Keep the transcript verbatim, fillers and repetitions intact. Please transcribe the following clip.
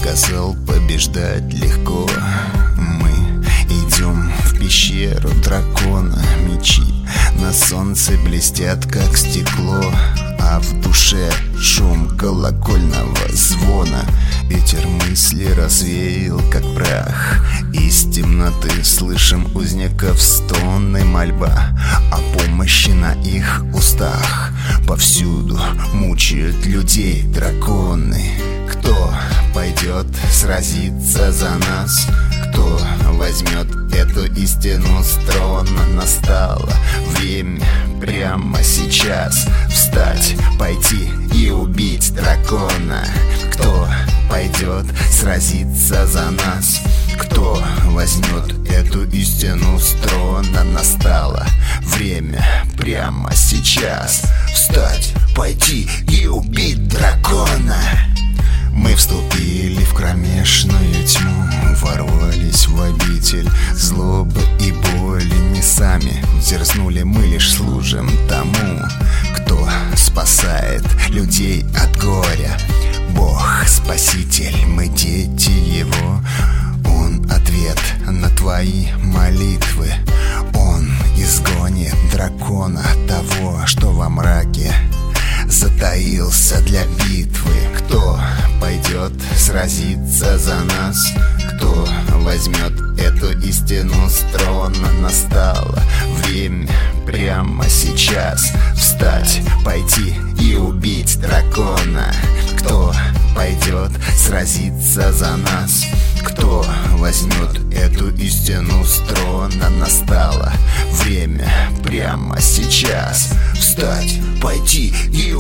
сказал, побеждать легко. Мы идем в пещеру дракона. Мечи на солнце блестят, как стекло, а в душе шум колокольного звона. Ветер мысли развеял, как прах. Из темноты слышим узников стоны, мольба о помощи на их устах. Повсюду мучают людей драконы. Кто пойдет сразиться за нас? Кто возьмет эту истину с трона? Настало время прямо сейчас встать, пойти и убить дракона. Кто пойдет сразиться за нас? Кто возьмет эту истину с трона? Настало время прямо сейчас встать, пойти и убить дракона. Мы вступили в кромешную тьму, ворвались в обитель злобы и боли. Не сами дерзнули, мы лишь служим тому, кто спасает людей от горя. Бог Спаситель, мы дети Его. Он ответ на твои молитвы. Он изгонит дракона того, что во мраке затаился для битвы. Кто пойдет сразиться за нас? Кто возьмет эту истину с трона? Настало время прямо сейчас встать, пойти и убить дракона. Кто пойдет сразиться за нас? Кто возьмет эту истину с трона? Настало время прямо сейчас встать, пойти и